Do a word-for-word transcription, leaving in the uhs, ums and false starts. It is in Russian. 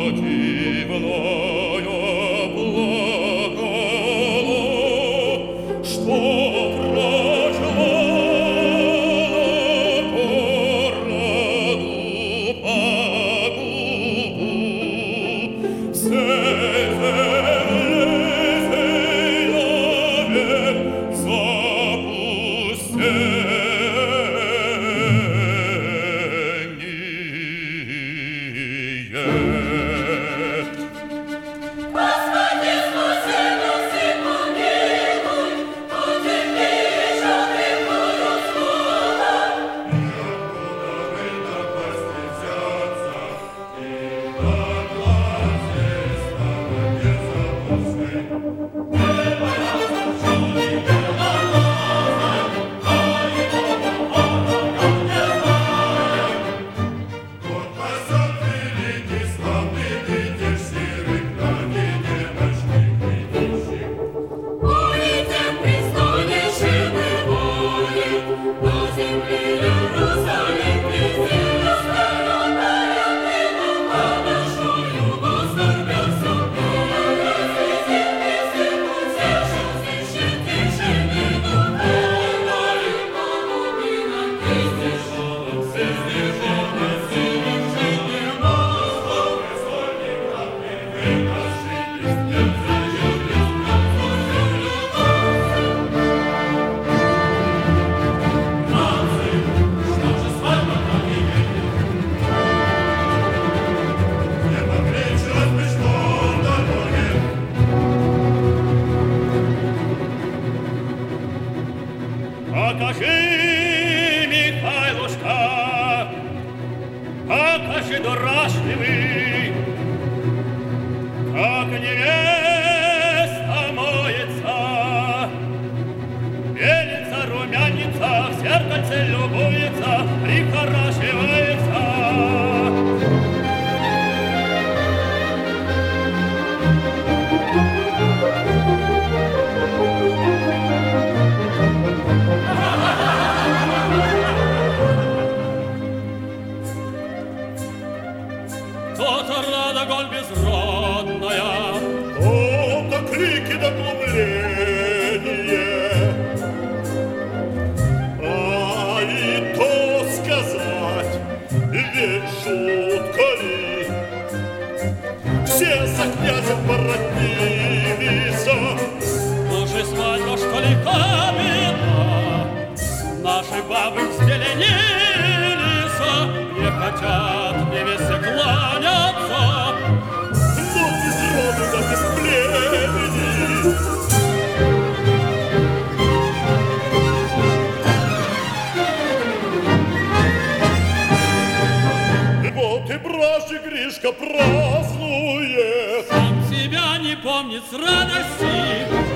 Покажи, Михайлушка, покажи, дурашливый, как невеста моется, белится, румянится, в зеркальце любуется, прихорашивается. То-то рада голь безродная, то-то крики да глумление, а и то сказать, ведь шутка ли, все за князем породнились. Уже свадьба, что ли, каменна, наши бабы взбеленились, не хотят невесте кланяться, но без роду да без племени. Вот и бражник Гришка празднует, сам себя не помнит с радости.